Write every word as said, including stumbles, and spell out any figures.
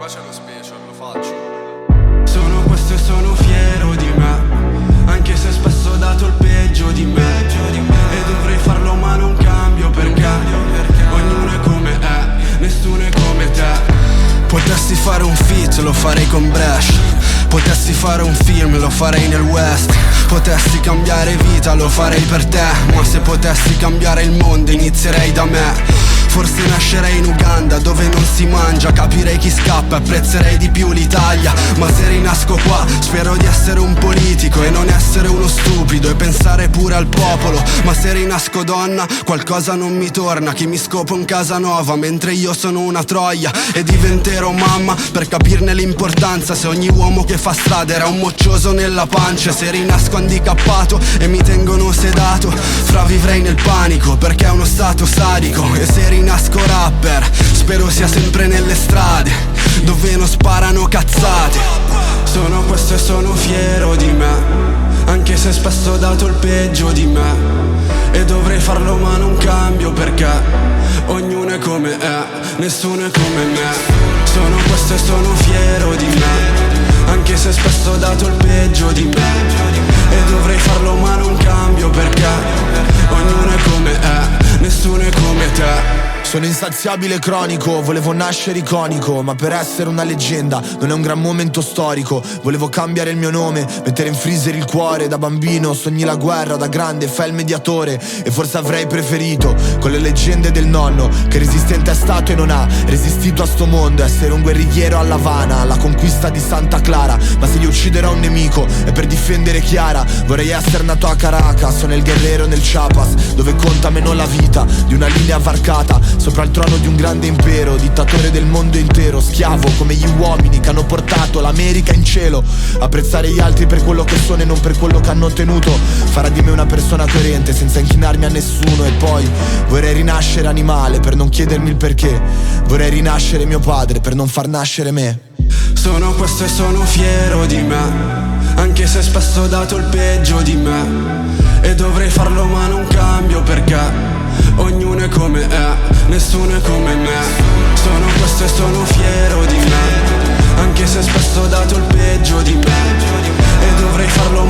Bacia lo special, lo faccio. Sono questo e sono fiero di me, anche se spesso ho dato il peggio di me. E dovrei farlo ma non cambio perché ognuno è come è, nessuno è come te. Potessi fare un feat, lo farei con Brash. Potessi fare un film, lo farei nel West. Potessi cambiare vita, lo farei per te. Ma se potessi cambiare il mondo, inizierei da me. Forse nascerei in Uganda, dove non si mangia. Capirei chi scappa, apprezzerei di più l'Italia. Ma se rinasco qua, spero di essere un politico e non essere uno stupido, e pensare pure al popolo. Ma se rinasco donna, qualcosa non mi torna. Chi mi scopa in casa nuova, mentre io sono una troia. E diventerò mamma per capirne l'importanza. Se ogni uomo che fa strada era un moccioso nella pancia. Se rinasco handicappato e mi tengono sedato, fravivrei nel panico perché è uno stato sadico. E se rinasco rapper, spero sia sempre nelle strade dove non sparano cazzate. Sono questo e sono fiero di me, anche se spesso ho dato il peggio di me. E dovrei farlo ma non cambio perché ognuno è come è, nessuno è come me. Sono questo e sono fiero di me, anche se spesso ho dato il peggio di me. E dovrei farlo ma non cambio perché ognuno è come è, nessuno è come te. Sono insaziabile cronico, volevo nascere iconico, ma per essere una leggenda non è un gran momento storico. Volevo cambiare il mio nome, mettere in freezer il cuore. Da bambino sogni la guerra, da grande fai il mediatore. E forse avrei preferito con le leggende del nonno, che resistente è stato e non ha resistito a sto mondo. Essere un guerrigliero alla Havana, alla conquista di Santa Clara. Ma se io ucciderò un nemico è per difendere Chiara. Vorrei essere nato a Caracas, sono il guerriero nel Chiapas, dove conta meno la vita di una linea varcata sopra il trono di un grande impero, dittatore del mondo intero, schiavo come gli uomini che hanno portato l'America in cielo. Apprezzare gli altri per quello che sono e non per quello che hanno ottenuto farà di me una persona coerente senza inchinarmi a nessuno. E poi vorrei rinascere animale per non chiedermi il perché. Vorrei rinascere mio padre per non far nascere me. Sono questo e sono fiero di me, anche se spesso ho dato il peggio di me. E dovrei farlo ma non cambio perché ognuno è come è, nessuno è come me. Sono questo e sono fiero di me, anche se spesso ho dato il peggio di me. E dovrei farlo